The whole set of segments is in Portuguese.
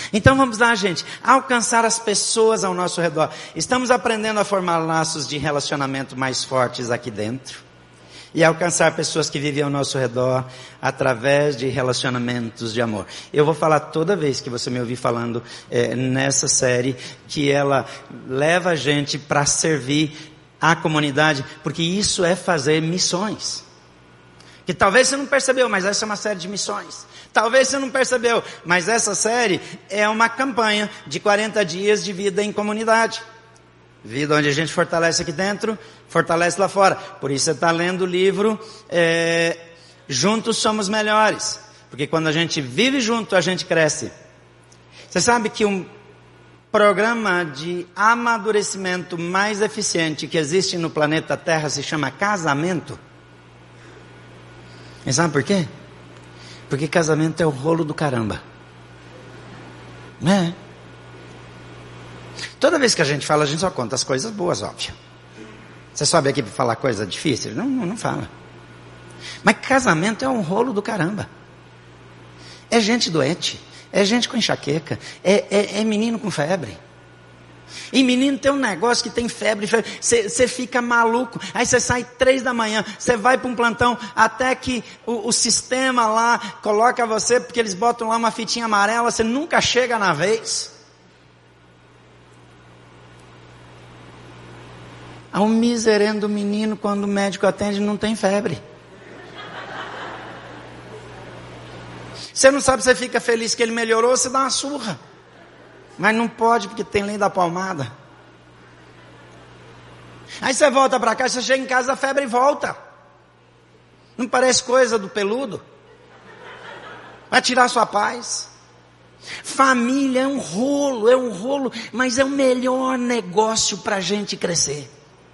Então vamos lá, gente, alcançar as pessoas ao nosso redor. Estamos aprendendo a formar laços de relacionamento mais fortes aqui dentro. E alcançar pessoas que vivem ao nosso redor através de relacionamentos de amor. Eu vou falar toda vez que você me ouvir falando nessa série, que ela leva a gente para servir a comunidade, porque isso é fazer missões. Que talvez você não percebeu, mas essa é uma série de missões. Talvez você não percebeu, mas essa série é uma campanha de 40 dias de vida em comunidade. Vida onde a gente fortalece aqui dentro, fortalece lá fora. Por isso você está lendo o livro Juntos Somos Melhores. Porque quando a gente vive junto, a gente cresce. Você sabe que um programa de amadurecimento mais eficiente que existe no planeta Terra se chama casamento? E sabe por quê? Porque casamento é o rolo do caramba. Não é? Toda vez que a gente fala, a gente só conta as coisas boas, óbvio. Você sobe aqui para falar coisa difícil? Não fala. Mas casamento é um rolo do caramba. É gente doente. É gente com enxaqueca. É menino com febre. E menino tem um negócio que tem febre. Você fica maluco. Aí você sai 3 da manhã. Você vai para um plantão até que o sistema lá coloca você, porque eles botam lá uma fitinha amarela. Você nunca chega na vez. Há um miserendo menino, quando o médico atende, não tem febre. Você não sabe, você fica feliz que ele melhorou, você dá uma surra. Mas não pode, porque tem lei da palmada. Aí você volta para cá, você chega em casa, a febre volta. Não parece coisa do peludo? Vai tirar sua paz. Família é um rolo, mas é o melhor negócio para a gente crescer.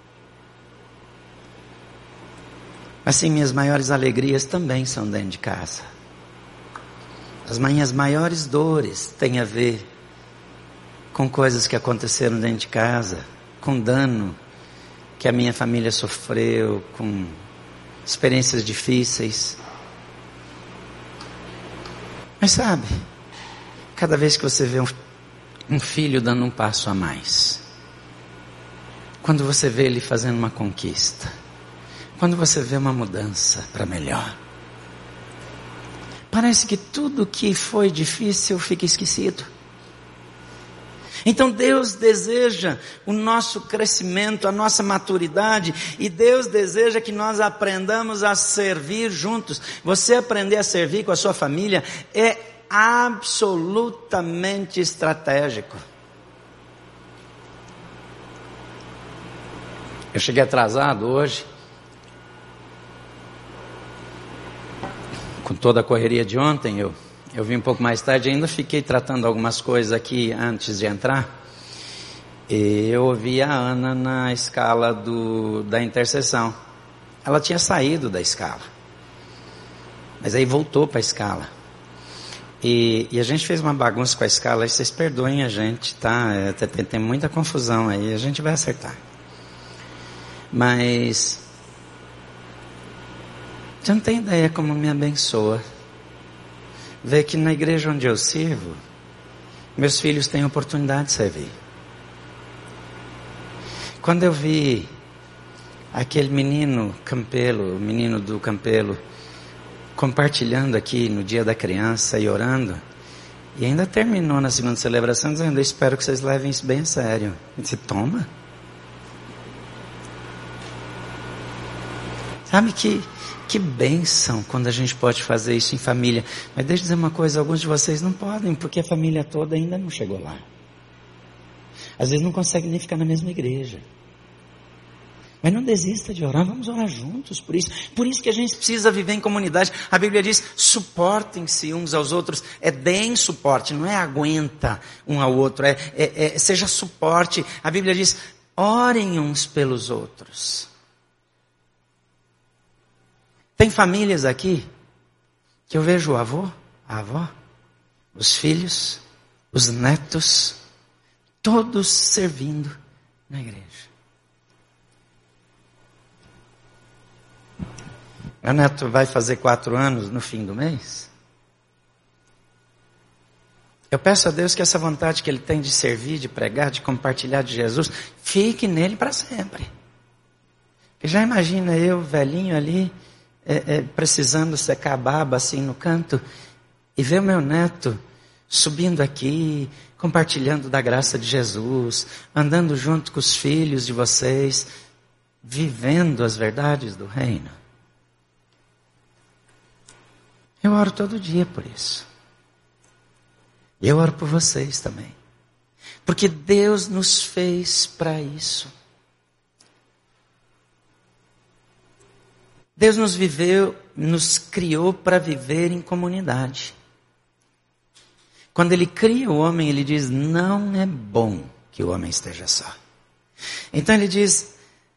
Assim, minhas maiores alegrias também são dentro de casa. As minhas maiores dores têm a ver com coisas que aconteceram dentro de casa, com dano que a minha família sofreu, com experiências difíceis. Mas sabe, cada vez que você vê um filho dando um passo a mais, quando você vê ele fazendo uma conquista, quando você vê uma mudança para melhor, parece que tudo que foi difícil fica esquecido. Então Deus deseja o nosso crescimento, a nossa maturidade, e Deus deseja que nós aprendamos a servir juntos. Você aprender a servir com a sua família é absolutamente estratégico. Eu cheguei atrasado hoje, com toda a correria de ontem. Eu vim um pouco mais tarde, ainda fiquei tratando algumas coisas aqui antes de entrar. E eu ouvi a Ana na escala da intercessão. Ela tinha saído da escala, mas aí voltou para a escala. E a gente fez uma bagunça com a escala, aí vocês perdoem a gente, tá? Tem muita confusão aí, a gente vai acertar. Mas você não tem ideia como me abençoa ver que na igreja onde eu sirvo, meus filhos têm oportunidade de servir. Quando eu vi aquele menino Campelo, o menino do Campelo, compartilhando aqui no dia da criança e orando, e ainda terminou na segunda celebração dizendo: eu espero que vocês levem isso bem a sério. Eu disse: toma. Sabe que bênção quando a gente pode fazer isso em família. Mas deixa eu dizer uma coisa, alguns de vocês não podem, porque a família toda ainda não chegou lá. Às vezes não consegue nem ficar na mesma igreja. Mas não desista de orar, vamos orar juntos por isso. Por isso que a gente precisa viver em comunidade. A Bíblia diz: suportem-se uns aos outros. Deem suporte, não é aguenta um ao outro, seja suporte. A Bíblia diz: orem uns pelos outros. Tem famílias aqui que eu vejo o avô, a avó, os filhos, os netos, todos servindo na igreja. Meu neto vai fazer 4 anos no fim do mês. Eu peço a Deus que essa vontade que Ele tem de servir, de pregar, de compartilhar de Jesus, fique nele para sempre. Porque já imagina eu, velhinho ali, precisando secar a baba assim no canto, e ver o meu neto subindo aqui, compartilhando da graça de Jesus, andando junto com os filhos de vocês, vivendo as verdades do reino. Eu oro todo dia por isso. E eu oro por vocês também. Porque Deus nos fez para isso. Deus nos criou para viver em comunidade. Quando Ele cria o homem, Ele diz, não é bom que o homem esteja só. Então Ele diz,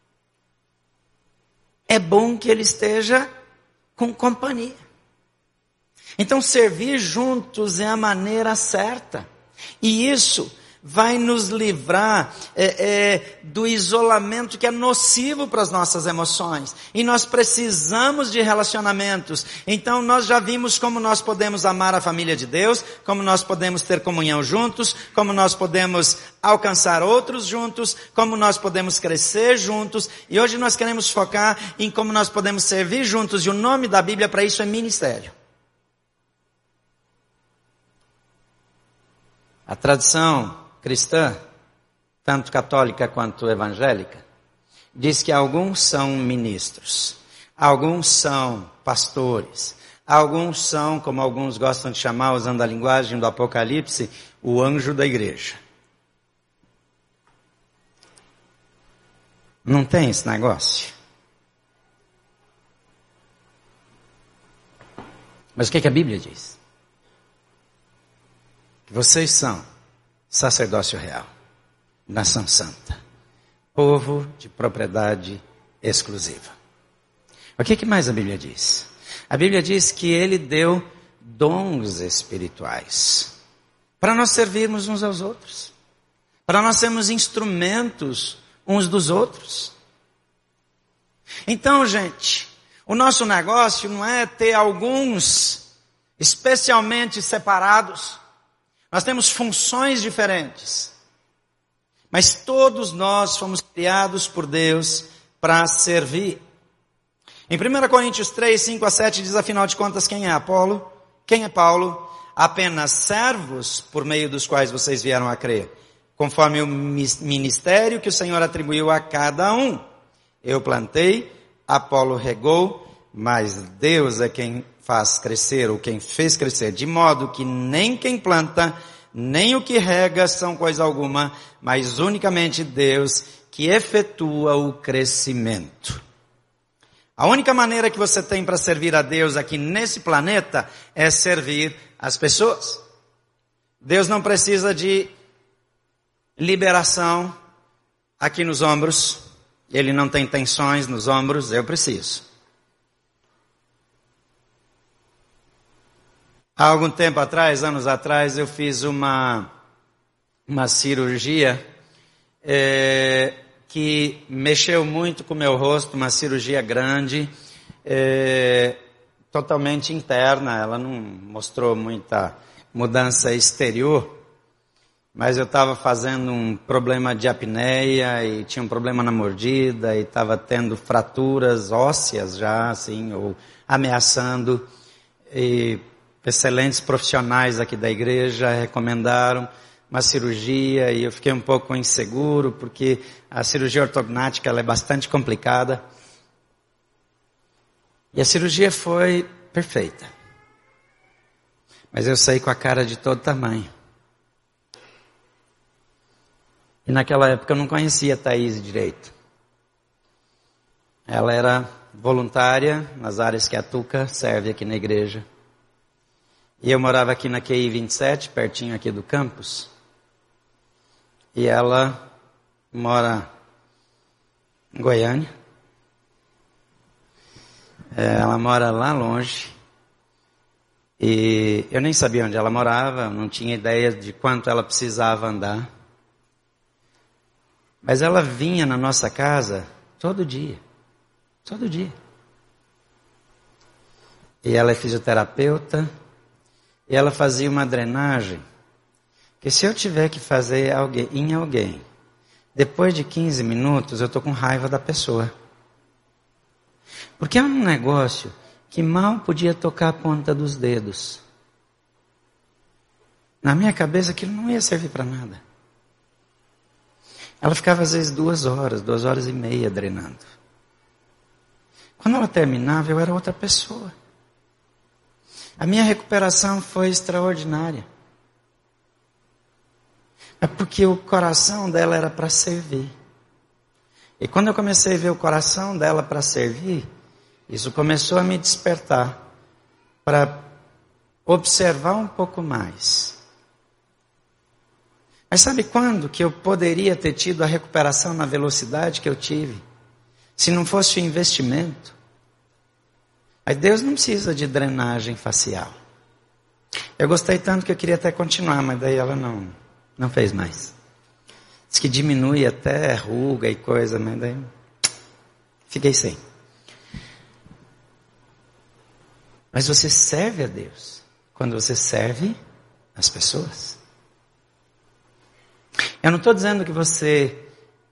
é bom que ele esteja com companhia. Então servir juntos é a maneira certa. E isso vai nos livrar do isolamento que é nocivo para as nossas emoções. E nós precisamos de relacionamentos. Então nós já vimos como nós podemos amar a família de Deus, como nós podemos ter comunhão juntos, como nós podemos alcançar outros juntos, como nós podemos crescer juntos. E hoje nós queremos focar em como nós podemos servir juntos. E o nome da Bíblia para isso é ministério. A tradição cristã, tanto católica quanto evangélica, diz que alguns são ministros, alguns são pastores, alguns são, como alguns gostam de chamar, usando a linguagem do Apocalipse, o anjo da igreja. Não tem esse negócio? Mas o que a Bíblia diz? Que vocês são sacerdócio real, nação santa, povo de propriedade exclusiva. O que mais a Bíblia diz? A Bíblia diz que Ele deu dons espirituais para nós servirmos uns aos outros, para nós sermos instrumentos uns dos outros. Então, gente, o nosso negócio não é ter alguns especialmente separados. Nós temos funções diferentes, mas todos nós fomos criados por Deus para servir. Em 1 Coríntios 3, 5 a 7 diz, afinal de contas, quem é Apolo? Quem é Paulo? Apenas servos por meio dos quais vocês vieram a crer, conforme o ministério que o Senhor atribuiu a cada um. Eu plantei, Apolo regou, mas Deus é quem faz crescer, ou quem fez crescer, de modo que nem quem planta, nem o que rega são coisa alguma, mas unicamente Deus que efetua o crescimento. A única maneira que você tem para servir a Deus aqui nesse planeta é servir as pessoas. Deus não precisa de liberação aqui nos ombros, Ele não tem tensões nos ombros, eu preciso. Há algum tempo atrás, anos atrás, eu fiz uma cirurgia que mexeu muito com o meu rosto, uma cirurgia grande, totalmente interna. Ela não mostrou muita mudança exterior, mas eu estava fazendo um problema de apneia e tinha um problema na mordida e estava tendo fraturas ósseas já, assim, ou ameaçando. E excelentes profissionais aqui da igreja recomendaram uma cirurgia e eu fiquei um pouco inseguro porque a cirurgia ortognática ela é bastante complicada. E a cirurgia foi perfeita. Mas eu saí com a cara de todo tamanho. E naquela época eu não conhecia a Thaís direito. Ela era voluntária nas áreas que a Tuca serve aqui na igreja. E eu morava aqui na QI 27, pertinho aqui do campus. E ela mora em Goiânia. Ela mora lá longe. E eu nem sabia onde ela morava, não tinha ideia de quanto ela precisava andar. Mas ela vinha na nossa casa todo dia. Todo dia. E ela é fisioterapeuta. E ela fazia uma drenagem que se eu tiver que fazer em alguém, depois de 15 minutos, eu estou com raiva da pessoa. Porque é um negócio que mal podia tocar a ponta dos dedos. Na minha cabeça, aquilo não ia servir para nada. Ela ficava às vezes 2 horas e meia drenando. Quando ela terminava, eu era outra pessoa. A minha recuperação foi extraordinária. É porque o coração dela era para servir. E quando eu comecei a ver o coração dela para servir, isso começou a me despertar para observar um pouco mais. Mas sabe quando que eu poderia ter tido a recuperação na velocidade que eu tive? Se não fosse o investimento. Mas Deus não precisa de drenagem facial. Eu gostei tanto que eu queria até continuar, mas daí ela não fez mais. Diz que diminui até ruga e coisa, mas daí fiquei sem. Mas você serve a Deus quando você serve as pessoas. Eu não estou dizendo que você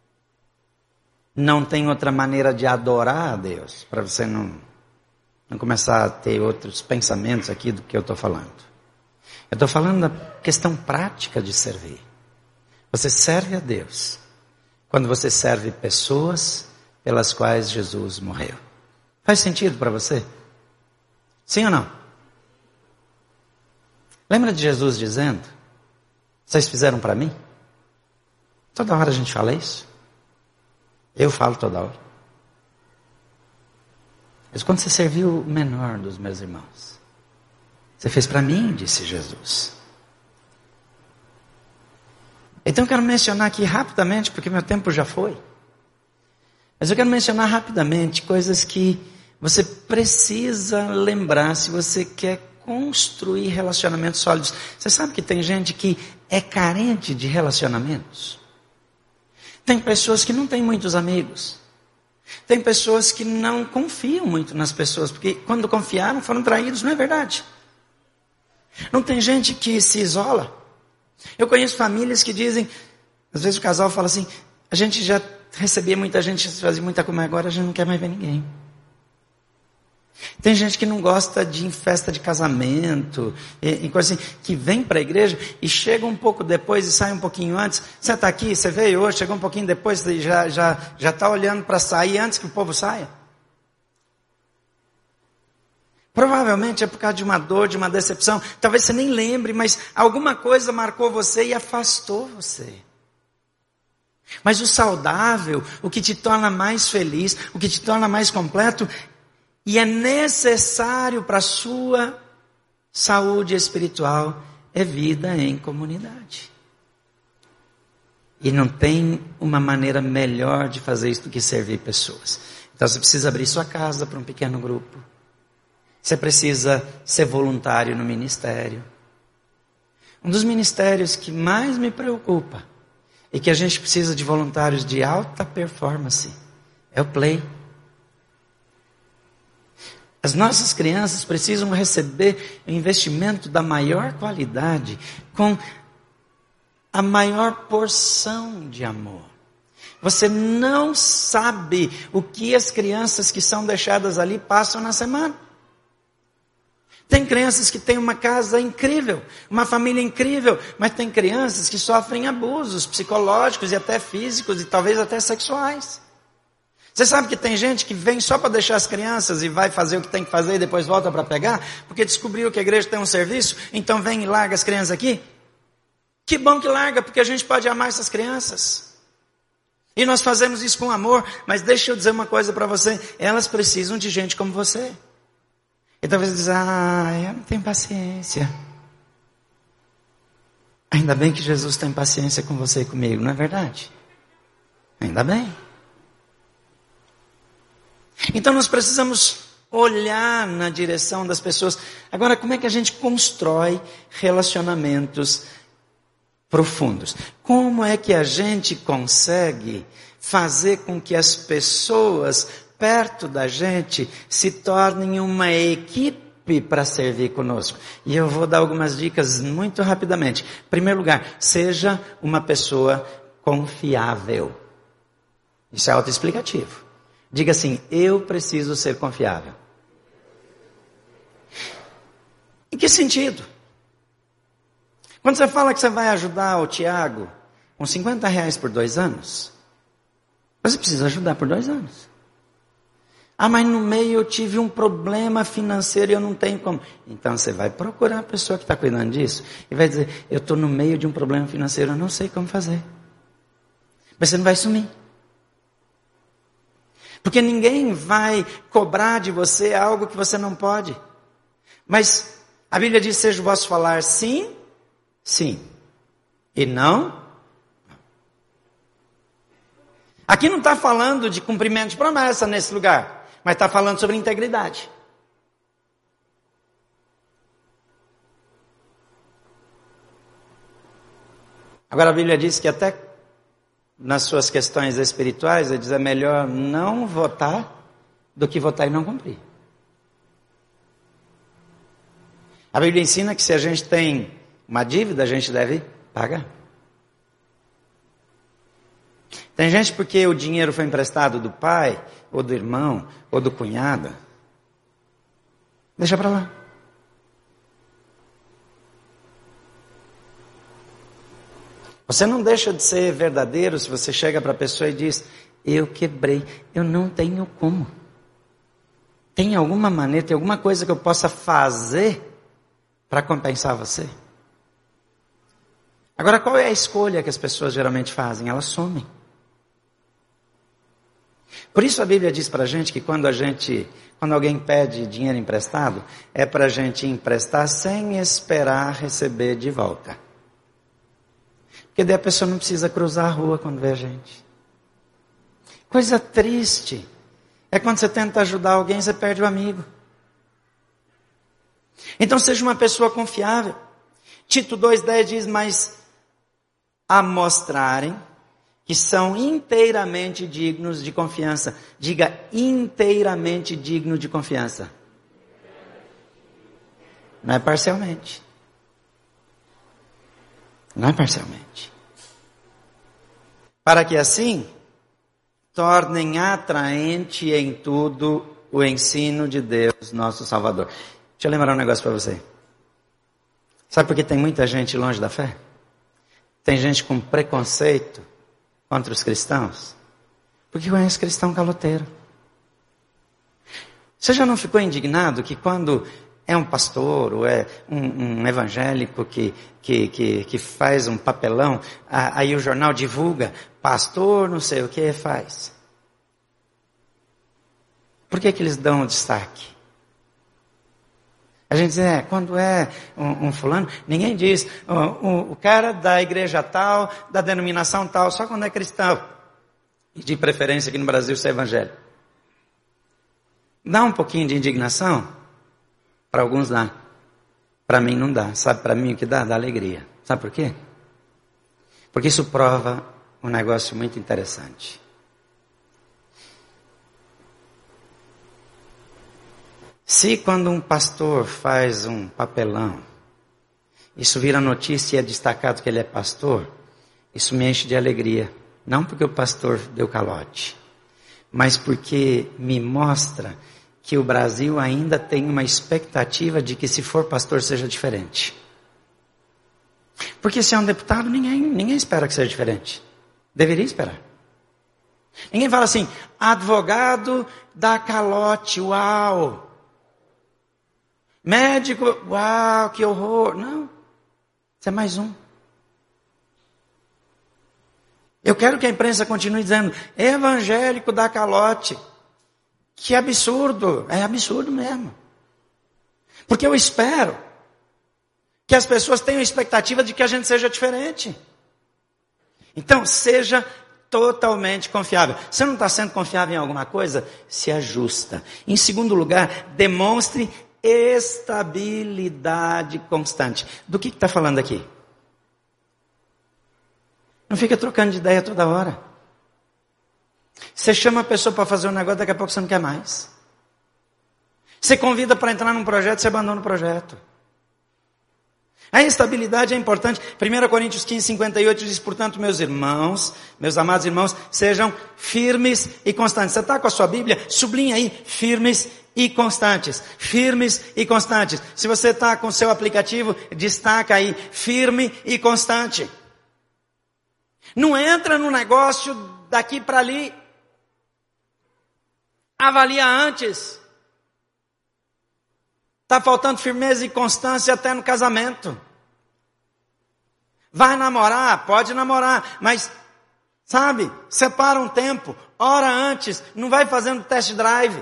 não tem outra maneira de adorar a Deus, para você não começar a ter outros pensamentos aqui do que eu estou falando. Eu estou falando da questão prática de servir. Você serve a Deus quando você serve pessoas pelas quais Jesus morreu. Faz sentido para você? Sim ou não? Lembra de Jesus dizendo: vocês fizeram para mim? Toda hora a gente fala isso. Eu falo toda hora. Mas quando você serviu o menor dos meus irmãos, você fez para mim, disse Jesus. Então eu quero mencionar aqui rapidamente, porque meu tempo já foi. Mas eu quero mencionar rapidamente coisas que você precisa lembrar se você quer construir relacionamentos sólidos. Você sabe que tem gente que é carente de relacionamentos? Tem pessoas que não têm muitos amigos. Tem pessoas que não confiam muito nas pessoas, porque quando confiaram foram traídos, não é verdade? Não tem gente que se isola. Eu conheço famílias que dizem, às vezes o casal fala assim: a gente já recebia muita gente, fazia muita coisa, mas agora a gente não quer mais ver ninguém. Tem gente que não gosta de ir em festa de casamento, e coisa assim, que vem para a igreja e chega um pouco depois e sai um pouquinho antes. Você está aqui, você veio hoje, chegou um pouquinho depois, já está olhando para sair antes que o povo saia. Provavelmente é por causa de uma dor, de uma decepção. Talvez você nem lembre, mas alguma coisa marcou você e afastou você. Mas o saudável, o que te torna mais feliz, o que te torna mais completo, e é necessário para a sua saúde espiritual, é vida em comunidade. E não tem uma maneira melhor de fazer isso do que servir pessoas. Então você precisa abrir sua casa para um pequeno grupo. Você precisa ser voluntário no ministério. Um dos ministérios que mais me preocupa e que a gente precisa de voluntários de alta performance é o Play. As nossas crianças precisam receber um investimento da maior qualidade, com a maior porção de amor. Você não sabe o que as crianças que são deixadas ali passam na semana. Tem crianças que têm uma casa incrível, uma família incrível, mas tem crianças que sofrem abusos psicológicos e até físicos e talvez até sexuais. Você sabe que tem gente que vem só para deixar as crianças e vai fazer o que tem que fazer e depois volta para pegar, porque descobriu que a igreja tem um serviço, então vem e larga as crianças aqui? Que bom que larga, porque a gente pode amar essas crianças. E nós fazemos isso com amor, mas deixa eu dizer uma coisa para você, elas precisam de gente como você. E talvez diz: eu não tenho paciência. Ainda bem que Jesus tem paciência com você e comigo, não é verdade? Ainda bem. Então nós precisamos olhar na direção das pessoas. Agora, como é que a gente constrói relacionamentos profundos? Como é que a gente consegue fazer com que as pessoas perto da gente se tornem uma equipe para servir conosco. E eu vou dar algumas dicas muito rapidamente. Em primeiro lugar, seja uma pessoa confiável. Isso é autoexplicativo. Diga assim, eu preciso ser confiável. Em que sentido? Quando você fala que você vai ajudar o Tiago com R$50 por 2 anos, você precisa ajudar por 2 anos. Ah, mas no meio eu tive um problema financeiro e eu não tenho como. Então você vai procurar a pessoa que está cuidando disso e vai dizer, eu estou no meio de um problema financeiro, eu não sei como fazer. Mas você não vai sumir. Porque ninguém vai cobrar de você algo que você não pode. Mas a Bíblia diz, seja o vosso falar sim, sim. E não. Aqui não está falando de cumprimento de promessa nesse lugar. Mas está falando sobre integridade. Agora a Bíblia diz que até nas suas questões espirituais, ele diz, é melhor não votar do que votar e não cumprir. A Bíblia ensina que se a gente tem uma dívida, a gente deve pagar. Tem gente porque o dinheiro foi emprestado do pai, ou do irmão, ou do cunhado. Deixa para lá. Você não deixa de ser verdadeiro se você chega para a pessoa e diz, eu quebrei, eu não tenho como. Tem alguma maneira, tem alguma coisa que eu possa fazer para compensar você? Agora, qual é a escolha que as pessoas geralmente fazem? Elas somem. Por isso a Bíblia diz para a gente que quando alguém pede dinheiro emprestado, é para a gente emprestar sem esperar receber de volta. Porque daí a pessoa não precisa cruzar a rua quando vê a gente. Coisa triste é quando você tenta ajudar alguém, você perde o amigo. Então seja uma pessoa confiável. Tito 2,10 diz, mas a mostrarem que são inteiramente dignos de confiança. Diga, inteiramente digno de confiança. Não é parcialmente. Não é parcialmente. Para que assim, tornem atraente em tudo o ensino de Deus, nosso Salvador. Deixa eu lembrar um negócio para você. Sabe por que tem muita gente longe da fé? Tem gente com preconceito contra os cristãos, porque conhece cristão caloteiro. Você já não ficou indignado que quando é um pastor ou é um evangélico que faz um papelão, aí o jornal divulga, pastor não sei o que faz? Por que eles dão o destaque? A gente diz, quando é um fulano, ninguém diz, o cara da igreja tal, da denominação tal, só quando é cristão. E de preferência aqui no Brasil ser evangélico. Dá um pouquinho de indignação? Para alguns dá. Para mim não dá. Sabe para mim o que dá? Dá alegria. Sabe por quê? Porque isso prova um negócio muito interessante. Se quando um pastor faz um papelão, isso vira notícia e é destacado que ele é pastor, isso me enche de alegria. Não porque o pastor deu calote, mas porque me mostra que o Brasil ainda tem uma expectativa de que se for pastor seja diferente. Porque se é um deputado, ninguém espera que seja diferente. Deveria esperar. Ninguém fala assim, advogado dá calote, uau! Médico, uau, que horror. Não, isso é mais um. Eu quero que a imprensa continue dizendo, evangélico dá calote. Que absurdo, é absurdo mesmo. Porque eu espero que as pessoas tenham expectativa de que a gente seja diferente. Então, seja totalmente confiável. Se não está sendo confiável em alguma coisa, se ajusta. Em segundo lugar, demonstre estabilidade constante. Do que está falando aqui? Não fica trocando de ideia toda hora. Você chama a pessoa para fazer um negócio, daqui a pouco você não quer mais. Você convida para entrar num projeto, você abandona o projeto. A estabilidade é importante. 1 Coríntios 15:58 diz, portanto, meus irmãos, meus amados irmãos, sejam firmes e constantes. Você está com a sua Bíblia? Sublinha aí, firmes e constantes. Firmes e constantes. Se você está com o seu aplicativo, destaca aí, firme e constante. Não entra no negócio daqui para ali. Avalia antes. Está faltando firmeza e constância até no casamento. Vai namorar? Pode namorar, mas, sabe, separa um tempo, ora antes, não vai fazendo test drive.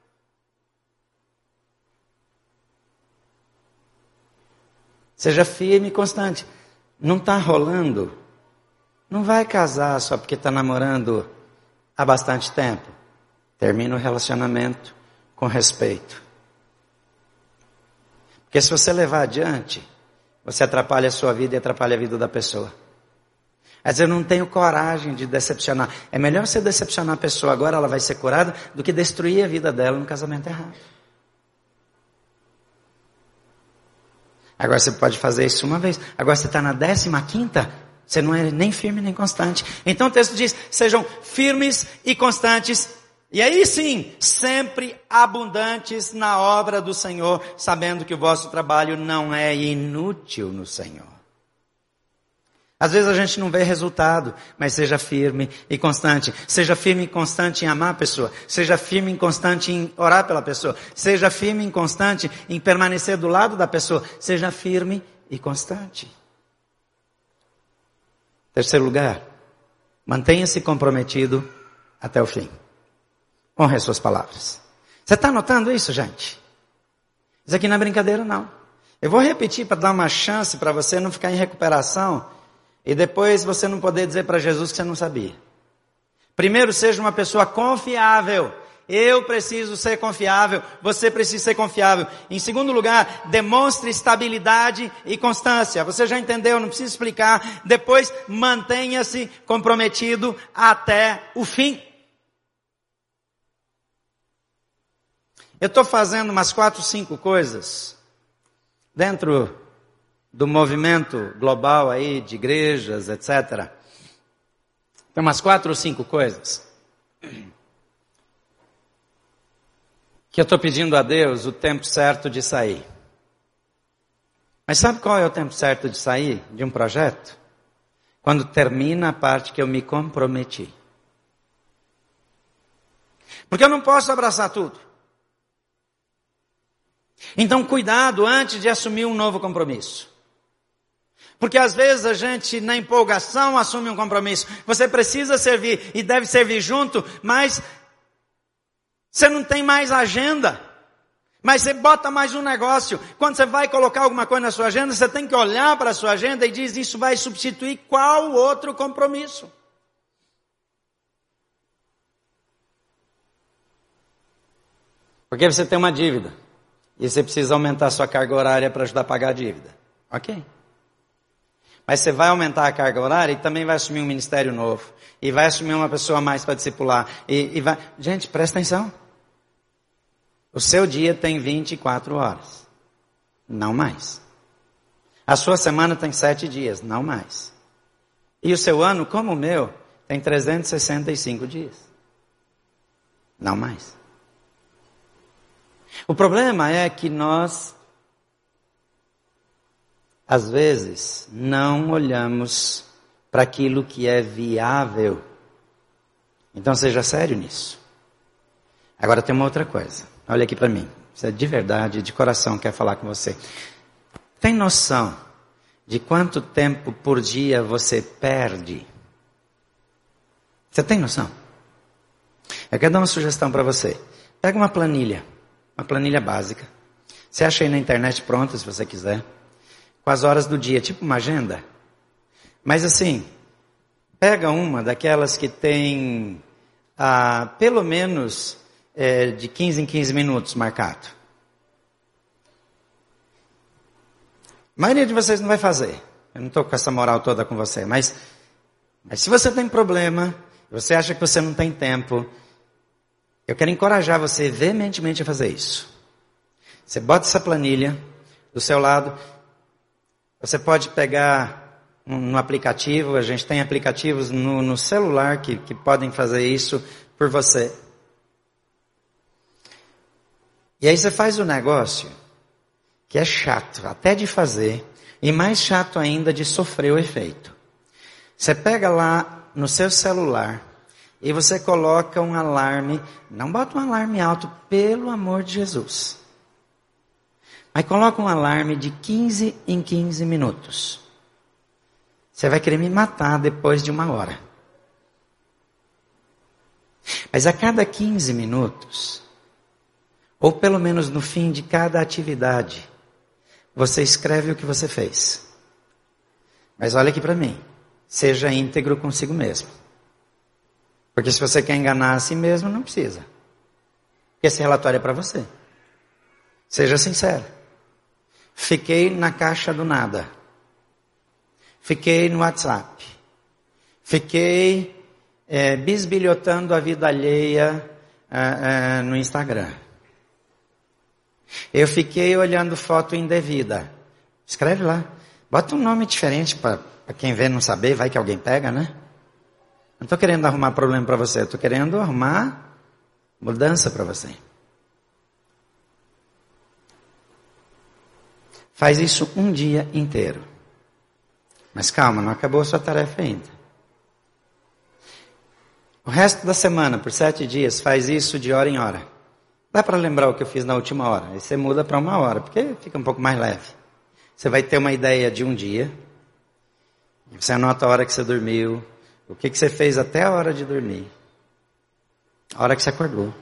Seja firme e constante. Não está rolando? Não vai casar só porque está namorando há bastante tempo. Termina o relacionamento com respeito. Porque se você levar adiante, você atrapalha a sua vida e atrapalha a vida da pessoa. Às vezes eu não tenho coragem de decepcionar. É melhor você decepcionar a pessoa agora, ela vai ser curada, do que destruir a vida dela no casamento errado. Agora você pode fazer isso uma vez. Agora você está na 15ª, você não é nem firme nem constante. Então o texto diz, sejam firmes e constantes. E aí sim, sempre abundantes na obra do Senhor, sabendo que o vosso trabalho não é inútil no Senhor. Às vezes a gente não vê resultado, mas seja firme e constante. Seja firme e constante em amar a pessoa. Seja firme e constante em orar pela pessoa. Seja firme e constante em permanecer do lado da pessoa. Seja firme e constante. Terceiro lugar, mantenha-se comprometido até o fim. Honre as suas palavras. Você está notando isso, gente? Isso aqui não é brincadeira, não. Eu vou repetir para dar uma chance para você não ficar em recuperação e depois você não poder dizer para Jesus que você não sabia. Primeiro, seja uma pessoa confiável. Eu preciso ser confiável, você precisa ser confiável. Em segundo lugar, demonstre estabilidade e constância. Você já entendeu, não precisa explicar. Depois, mantenha-se comprometido até o fim. Eu estou fazendo umas 4, 5 coisas dentro do movimento global aí de igrejas, etc. Tem umas 4 ou 5 coisas que eu estou pedindo a Deus o tempo certo de sair. Mas sabe qual é o tempo certo de sair de um projeto? Quando termina a parte que eu me comprometi. Porque eu não posso abraçar tudo. Então, cuidado antes de assumir um novo compromisso. Porque às vezes a gente, na empolgação, assume um compromisso. Você precisa servir e deve servir junto, mas você não tem mais agenda. Mas você bota mais um negócio. Quando você vai colocar alguma coisa na sua agenda, você tem que olhar para a sua agenda e diz, isso vai substituir qual outro compromisso? Porque você tem uma dívida. E você precisa aumentar a sua carga horária para ajudar a pagar a dívida. Ok. Mas você vai aumentar a carga horária e também vai assumir um ministério novo. E vai assumir uma pessoa a mais para discipular. E vai... Gente, presta atenção. O seu dia tem 24 horas. Não mais. A sua semana tem 7 dias. Não mais. E o seu ano, como o meu, tem 365 dias. Não mais. O problema é que nós, às vezes, não olhamos para aquilo que é viável. Então seja sério nisso. Agora tem uma outra coisa. Olha aqui para mim. Você de verdade, de coração quer falar com você. Tem noção de quanto tempo por dia você perde? Você tem noção? Eu quero dar uma sugestão para você. Pega uma planilha básica. Você acha aí na internet pronta, se você quiser. Com as horas do dia, tipo uma agenda. Mas assim, pega uma daquelas que tem pelo menos de 15 em 15 minutos marcado. A maioria de vocês não vai fazer. Eu não estou com essa moral toda com você. Mas se você tem problema, você acha que você não tem tempo, eu quero encorajar você veementemente a fazer isso. Você bota essa planilha do seu lado. Você pode pegar no aplicativo, a gente tem aplicativos no celular que podem fazer isso por você. E aí você faz o negócio, que é chato até de fazer, e mais chato ainda de sofrer o efeito. Você pega lá no seu celular e você coloca um alarme, não bota um alarme alto, pelo amor de Jesus. Mas coloca um alarme de 15 em 15 minutos. Você vai querer me matar depois de 1 hora. Mas a cada 15 minutos, ou pelo menos no fim de cada atividade, você escreve o que você fez. Mas olha aqui para mim, seja íntegro consigo mesmo. Porque se você quer enganar a si mesmo, não precisa. Porque esse relatório é para você. Seja sincero. Fiquei na caixa do nada. Fiquei no WhatsApp. Fiquei bisbilhotando a vida alheia no Instagram. Eu fiquei olhando foto indevida. Escreve lá. Bota um nome diferente para quem vê não saber, vai que alguém pega, né? Não estou querendo arrumar problema para você, estou querendo arrumar mudança para você. Faz isso um dia inteiro. Mas calma, não acabou a sua tarefa ainda. O resto da semana, por 7 dias, faz isso de hora em hora. Dá para lembrar o que eu fiz na última hora. Aí você muda para 1 hora, porque fica um pouco mais leve. Você vai ter uma ideia de um dia. Você anota a hora que você dormiu. O que você fez até a hora de dormir. A hora que você acordou.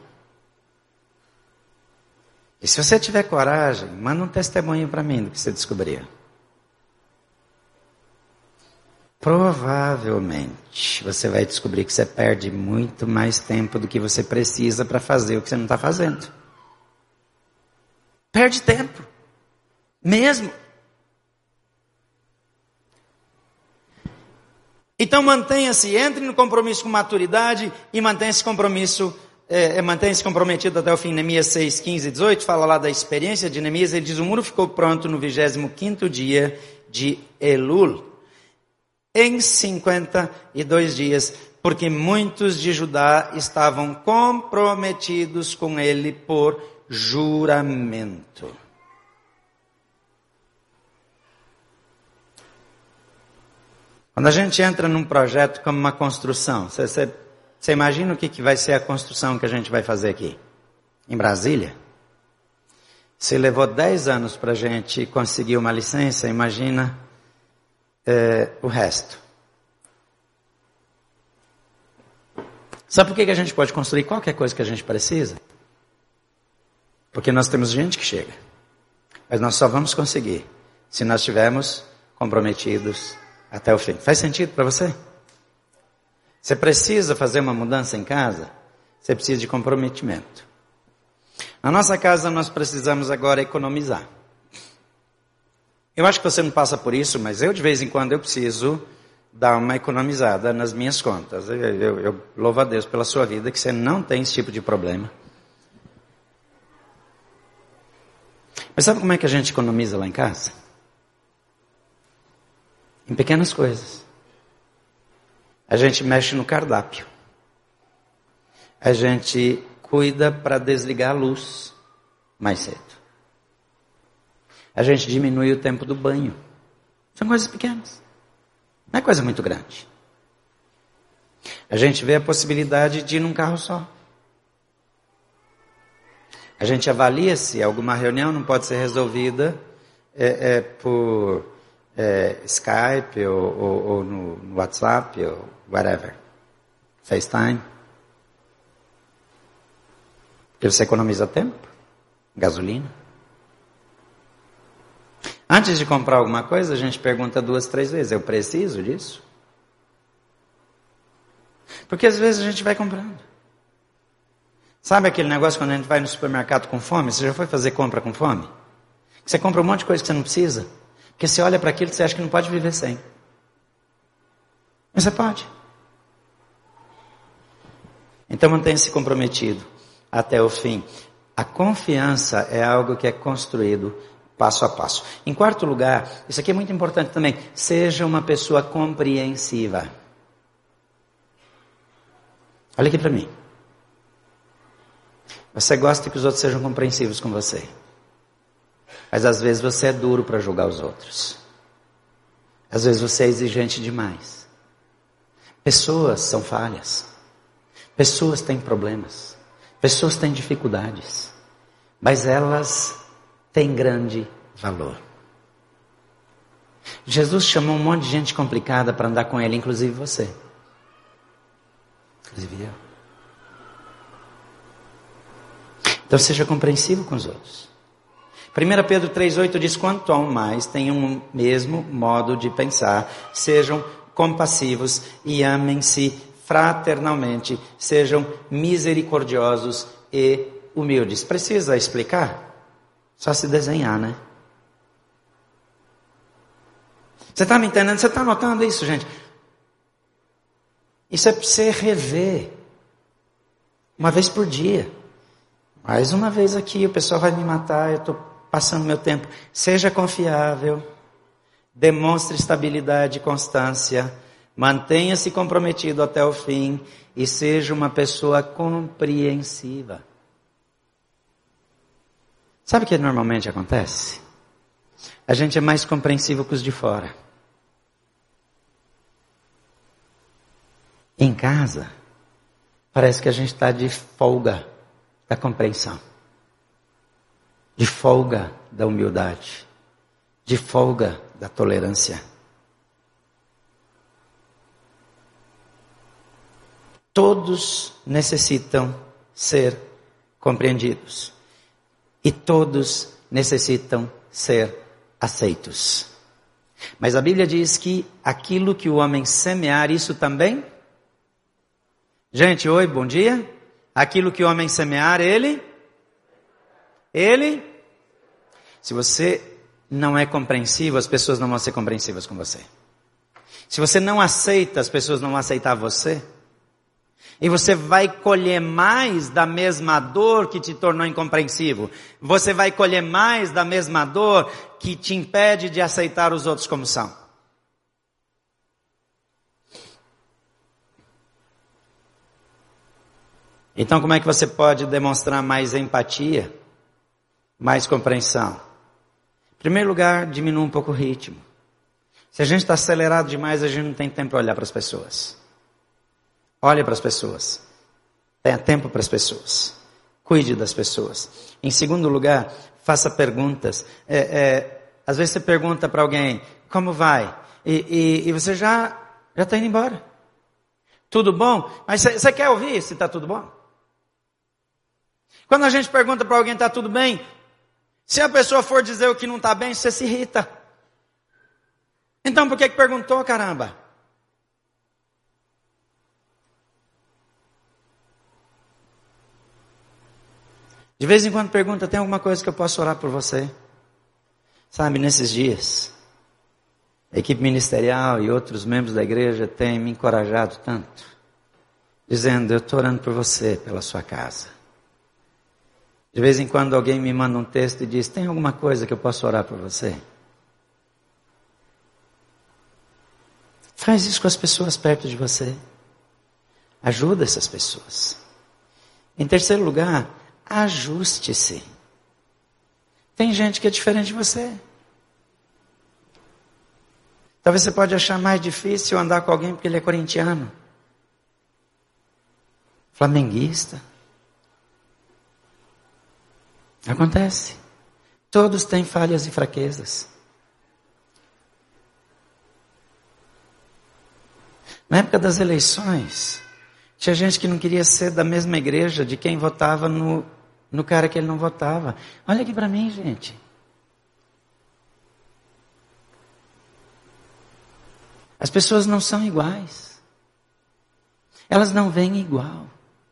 E se você tiver coragem, manda um testemunho para mim do que você descobriu. Provavelmente você vai descobrir que você perde muito mais tempo do que você precisa para fazer o que você não está fazendo. Perde tempo. Mesmo. Então mantenha-se, entre no compromisso com maturidade e mantenha-se comprometido até o fim. Neemias 6, 15 e 18 fala lá da experiência de Neemias. Ele diz: o muro ficou pronto no 25º dia de Elul, em 52 dias, porque muitos de Judá estavam comprometidos com ele por juramento. Quando a gente entra num projeto como uma construção, você imagina o que vai ser a construção que a gente vai fazer aqui? Em Brasília? Se levou 10 anos para a gente conseguir uma licença, imagina o resto. Sabe por que a gente pode construir qualquer coisa que a gente precisa? Porque nós temos gente que chega. Mas nós só vamos conseguir se nós estivermos comprometidos até o fim. Faz sentido para você? Você precisa fazer uma mudança em casa? Você precisa de comprometimento. Na nossa casa nós precisamos agora economizar. Eu acho que você não passa por isso, mas eu de vez em quando eu preciso dar uma economizada nas minhas contas. Eu louvo a Deus pela sua vida, que você não tem esse tipo de problema. Mas sabe como é que a gente economiza lá em casa? Em pequenas coisas. A gente mexe no cardápio. A gente cuida para desligar a luz mais cedo. A gente diminui o tempo do banho. São coisas pequenas. Não é coisa muito grande. A gente vê a possibilidade de ir num carro só. A gente avalia se alguma reunião não pode ser resolvida por Skype ou no WhatsApp ou whatever. FaceTime. Porque você economiza tempo, gasolina. Antes de comprar alguma coisa, a gente pergunta 2, 3 vezes: eu preciso disso? Porque às vezes a gente vai comprando. Sabe aquele negócio quando a gente vai no supermercado com fome? Você já foi fazer compra com fome? Você compra um monte de coisa que você não precisa. Porque você olha para aquilo e você acha que não pode viver sem. Mas você pode. Então mantenha-se comprometido até o fim. A confiança é algo que é construído passo a passo. Em quarto lugar, isso aqui é muito importante também, seja uma pessoa compreensiva. Olha aqui para mim. Você gosta que os outros sejam compreensivos com você. Mas às vezes você é duro para julgar os outros. Às vezes você é exigente demais. Pessoas são falhas. Pessoas têm problemas. Pessoas têm dificuldades. Mas elas têm grande valor. Jesus chamou um monte de gente complicada para andar com ele, inclusive você. Inclusive eu. Então seja compreensivo com os outros. 1 Pedro 3,8 diz, quanto ao mais, tenham um mesmo modo de pensar, sejam compassivos e amem-se fraternalmente, sejam misericordiosos e humildes. Precisa explicar? Só se desenhar, né? Você está me entendendo? Você está notando isso, gente? Isso é para você rever. Uma vez por dia. Mais uma vez aqui, o pessoal vai me matar, eu estou passando meu tempo. Seja confiável. Demonstre estabilidade e constância. Mantenha-se comprometido até o fim. E seja uma pessoa compreensiva. Sabe o que normalmente acontece? A gente é mais compreensivo que os de fora. Em casa, parece que a gente está de folga da compreensão. De folga da humildade. De folga da tolerância. Todos necessitam ser compreendidos. E todos necessitam ser aceitos. Mas a Bíblia diz que aquilo que o homem semear, isso também... Gente, oi, bom dia. Aquilo que o homem semear, ele... Se você não é compreensivo, as pessoas não vão ser compreensivas com você. Se você não aceita, as pessoas não vão aceitar você. E você vai colher mais da mesma dor que te tornou incompreensivo. Você vai colher mais da mesma dor que te impede de aceitar os outros como são. Então, como é que você pode demonstrar mais empatia, mais compreensão? Em primeiro lugar, diminua um pouco o ritmo. Se a gente está acelerado demais, a gente não tem tempo para olhar para as pessoas. Olhe para as pessoas. Tenha tempo para as pessoas. Cuide das pessoas. Em segundo lugar, faça perguntas. Às vezes você pergunta para alguém, como vai? E você já está indo embora. Tudo bom? Mas você quer ouvir se está tudo bom? Quando a gente pergunta para alguém, está tudo bem? Se a pessoa for dizer o que não está bem, você se irrita. Então por que perguntou, caramba? De vez em quando pergunta, tem alguma coisa que eu posso orar por você? Sabe, nesses dias, a equipe ministerial e outros membros da igreja têm me encorajado tanto, dizendo, eu estou orando por você, pela sua casa. De vez em quando alguém me manda um texto e diz, tem alguma coisa que eu posso orar por você? Faz isso com as pessoas perto de você. Ajuda essas pessoas. Em terceiro lugar, ajuste-se. Tem gente que é diferente de você. Talvez você pode achar mais difícil andar com alguém porque ele é corintiano, flamenguista. Acontece. Todos têm falhas e fraquezas. Na época das eleições, tinha gente que não queria ser da mesma igreja de quem votava no cara que ele não votava. Olha aqui para mim, gente. As pessoas não são iguais. Elas não veem igual.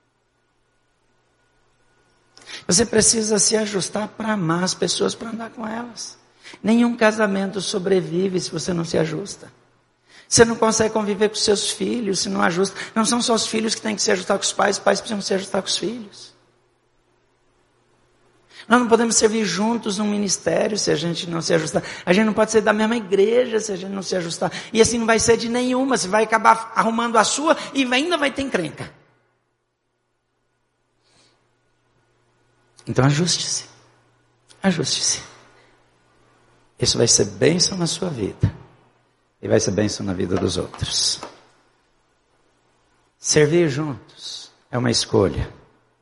Você precisa se ajustar para amar as pessoas, para andar com elas. Nenhum casamento sobrevive se você não se ajusta. Você não consegue conviver com seus filhos se não ajusta. Não são só os filhos que têm que se ajustar com os pais precisam se ajustar com os filhos. Nós não podemos servir juntos num ministério se a gente não se ajustar. A gente não pode ser da mesma igreja se a gente não se ajustar. E assim não vai ser de nenhuma. Você vai acabar arrumando a sua e ainda vai ter encrenca. Então ajuste-se. Ajuste-se. Isso vai ser bênção na sua vida. E vai ser bênção na vida dos outros. Servir juntos é uma escolha.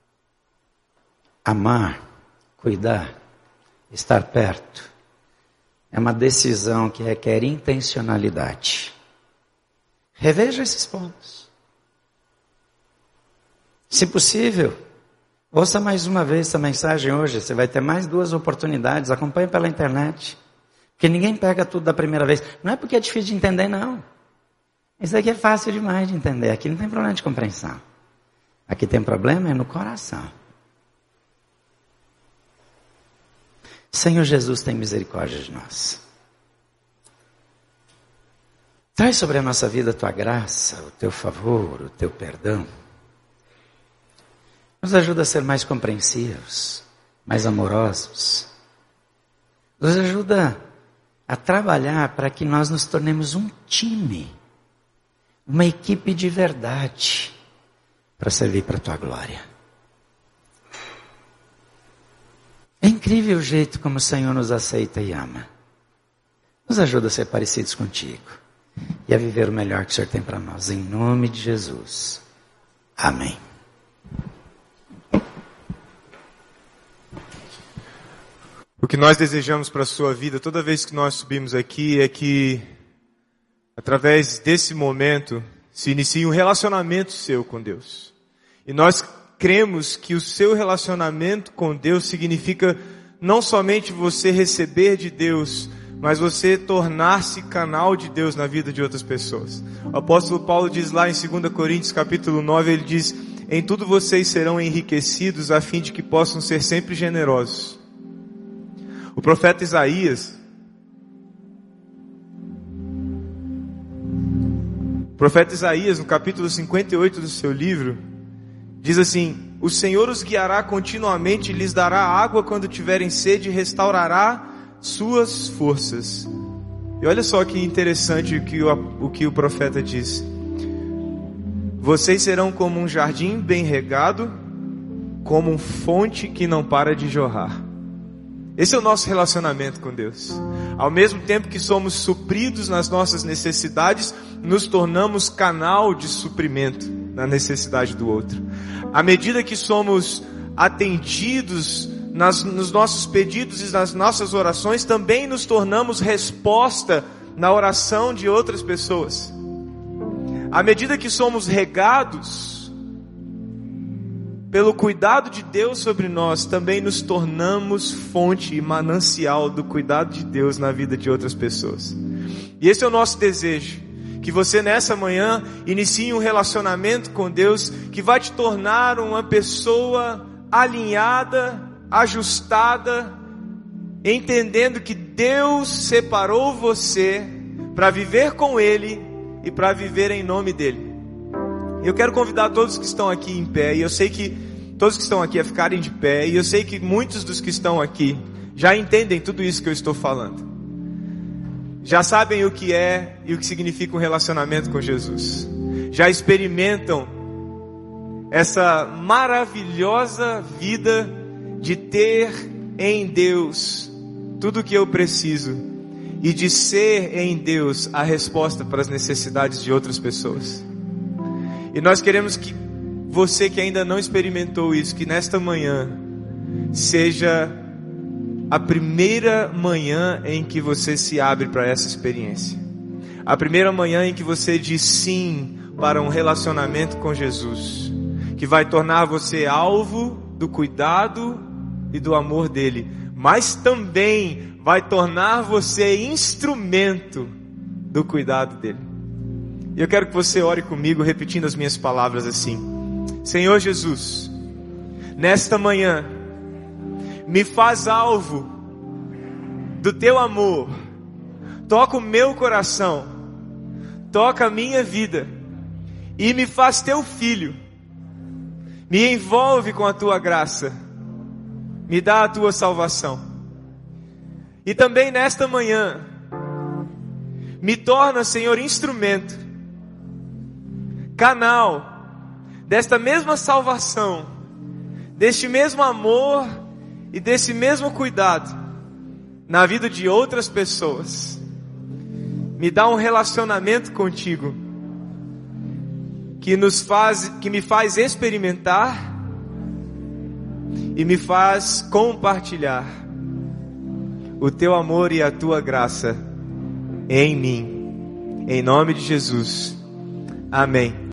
Amar, cuidar, estar perto, é uma decisão que requer intencionalidade. Reveja esses pontos. Se possível, ouça mais uma vez essa mensagem hoje. Você vai ter mais 2 oportunidades. Acompanhe pela internet. Porque ninguém pega tudo da primeira vez. Não é porque é difícil de entender, não. Isso aqui é fácil demais de entender. Aqui não tem problema de compreensão. Aqui tem problema é no coração. Senhor Jesus, tem misericórdia de nós. Traz sobre a nossa vida a tua graça, o teu favor, o teu perdão. Nos ajuda a ser mais compreensivos, mais amorosos. Nos ajuda a trabalhar para que nós nos tornemos um time, uma equipe de verdade, para servir para a tua glória. É incrível o jeito como o Senhor nos aceita e ama. Nos ajuda a ser parecidos contigo e a viver o melhor que o Senhor tem para nós. Em nome de Jesus. Amém. O que nós desejamos para a sua vida, toda vez que nós subimos aqui, é que, através desse momento, se inicie um relacionamento seu com Deus. E nós cremos que o seu relacionamento com Deus significa não somente você receber de Deus, mas você tornar-se canal de Deus na vida de outras pessoas. O apóstolo Paulo diz lá em 2 Coríntios capítulo 9, ele diz: em tudo vocês serão enriquecidos a fim de que possam ser sempre generosos. O profeta Isaías, no capítulo 58 do seu livro, diz assim: o Senhor os guiará continuamente, lhes dará água quando tiverem sede, e restaurará suas forças. E olha só que interessante o que o profeta diz: vocês serão como um jardim bem regado, como uma fonte que não para de jorrar. Esse é o nosso relacionamento com Deus. Ao mesmo tempo que somos supridos nas nossas necessidades, nos tornamos canal de suprimento na necessidade do outro. À medida que somos atendidos nos nossos pedidos e nas nossas orações, também nos tornamos resposta na oração de outras pessoas. À medida que somos regados pelo cuidado de Deus sobre nós, também nos tornamos fonte e manancial do cuidado de Deus na vida de outras pessoas. E esse é o nosso desejo, que você nessa manhã inicie um relacionamento com Deus que vai te tornar uma pessoa alinhada, ajustada, entendendo que Deus separou você para viver com Ele e para viver em nome dEle. Eu quero convidar todos que estão aqui em pé, e eu sei que todos que estão aqui a ficarem de pé, e eu sei que muitos dos que estão aqui já entendem tudo isso que eu estou falando. Já sabem o que é e o que significa um relacionamento com Jesus. Já experimentam essa maravilhosa vida de ter em Deus tudo o que eu preciso e de ser em Deus a resposta para as necessidades de outras pessoas. E nós queremos que você que ainda não experimentou isso, que nesta manhã seja a primeira manhã em que você se abre para essa experiência. A primeira manhã em que você diz sim para um relacionamento com Jesus, que vai tornar você alvo do cuidado e do amor dele, mas também vai tornar você instrumento do cuidado dele. E eu quero que você ore comigo, repetindo as minhas palavras assim: Senhor Jesus, nesta manhã, me faz alvo do teu amor, toca o meu coração, toca a minha vida, e me faz teu filho, me envolve com a tua graça, me dá a tua salvação. E também nesta manhã, me torna, Senhor, instrumento, canal desta mesma salvação, deste mesmo amor e desse mesmo cuidado na vida de outras pessoas. Me dá um relacionamento contigo que me faz experimentar e me faz compartilhar o teu amor e a tua graça em mim. Em nome de Jesus. Amém.